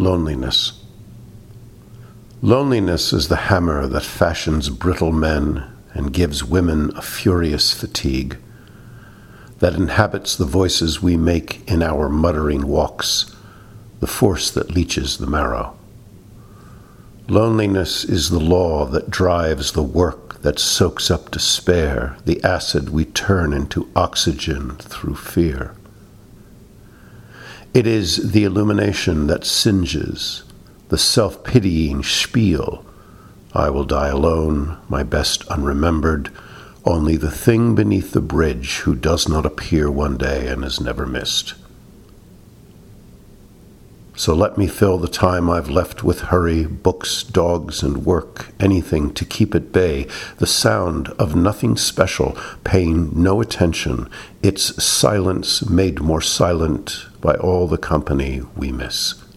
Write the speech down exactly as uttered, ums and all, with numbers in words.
Loneliness. Loneliness is the hammer that fashions brittle men and gives women a furious fatigue, that inhabits the voices we make in our muttering walks, the force that leaches the marrow. Loneliness is the law that drives the work that soaks up despair, the acid we turn into oxygen through fear. It is the illumination that singes, the self-pitying spiel, I will die alone, my best unremembered, only the thing beneath the bridge who does not appear one day and is never missed. So let me fill the time I've left with hurry, books, dogs, and work, anything to keep at bay the sound of nothing special, paying no attention, its silence made more silent by all the company we miss.